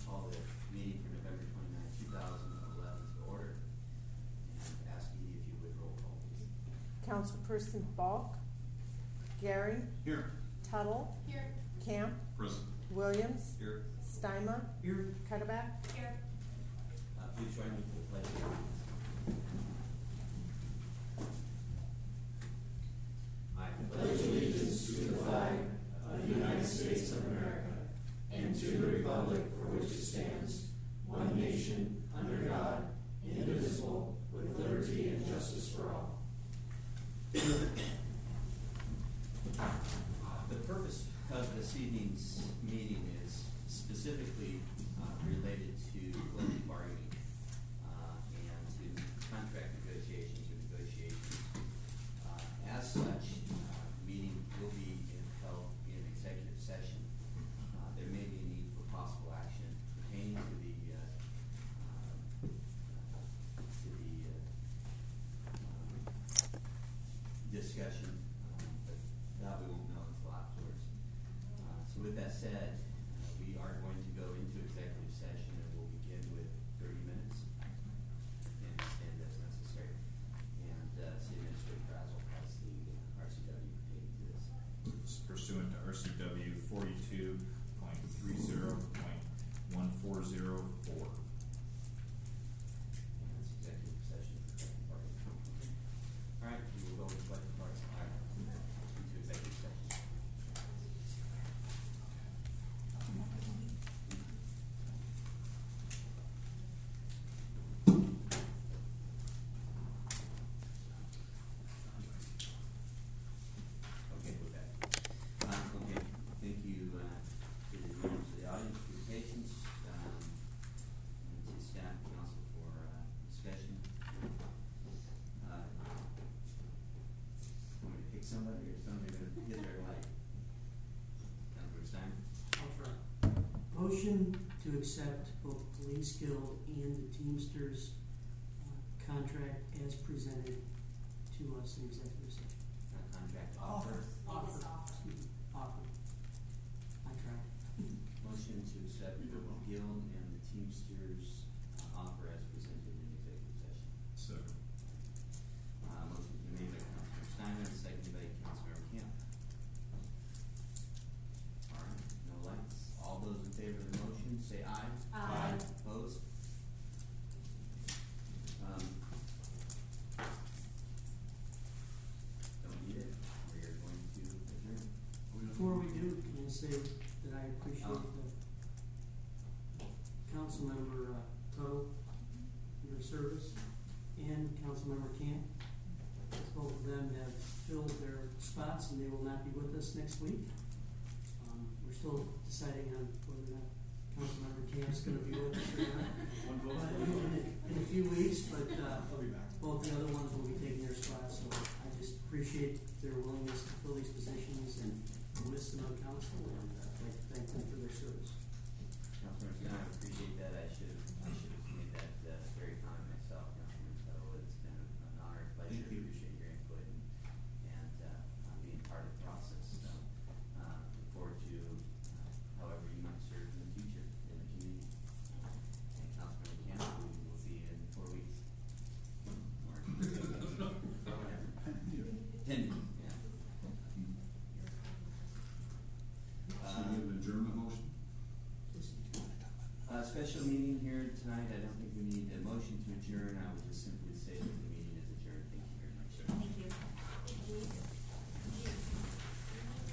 call the meeting for November 29, 2011 to order. And ask Edie if you would roll call, please. Councilperson Balk, Gary, Here. Tuttle, Here. Camp, Present. Williams, Here. Steinma, Here. Cuddeback. Here. Please join me for the pledge of allegiance. I pledge allegiance to the flag of the United States of America and to the republic for which it stands, one nation, under God, indivisible, with liberty and justice for all. The purpose of this evening's meeting is specifically related to collective bargaining and to contract negotiations or negotiations. As such, the meeting will be held in executive session. There may be a need for possible action pertaining to the discussion, but that we won't know until afterwards. So with that said, we are going to go into executive session and we'll begin with 30 minutes and extend as necessary. And City Administrator Brazel has the RCW pertaining to this. Pursuant to RCW 42.30.1404. And it's executive session for collective bargaining. All right, we will go with collective bargaining. All right, into executive session. Okay, we're back. Okay, thank you to the members of the audience for your patience, and to staff and council for discussion. Want me to pick somebody, or somebody going to get their light? Councilor Stein? I'll try. Motion to accept both Police Guild and the Teamsters contract as presented to us in executive session. Contract offer. Offer. Excuse me. Offer. I tried. Motion to accept the Guild and the Teamsters offer as presented in executive session. Second. Motion to be made by Councilor Steinman, seconded by Councilmember Camp. All right, no lights. All those in favor of the motion say aye. Aye. Opposed? Don't need it. We are going to adjourn. Before we do, can I say that I appreciate the Councilmember Tuttle, your service, and Councilmember Camp. Both of them have filled their spots and they will not be with us next week. We're still deciding on whether or not Councilmember Camp's going to be with us or not. In a few weeks, but I'll be back. both the other ones will be taking their spots. So I just appreciate their willingness to fill these positions and the wisdom of council, and I'd like to thank them for their service. Councilmember Stein, I appreciate that. I should have made that very comment myself, Councilmember Tuttle. It's been an honor and pleasure. Thank you. Appreciate your input and being part of the process. So, look forward to however you might serve in the future in the community. And Councilmember Camp, we will see you in 4 weeks. Or 10, yeah. So you have an adjournment motion? Special meeting here tonight. I don't think we need a motion to adjourn.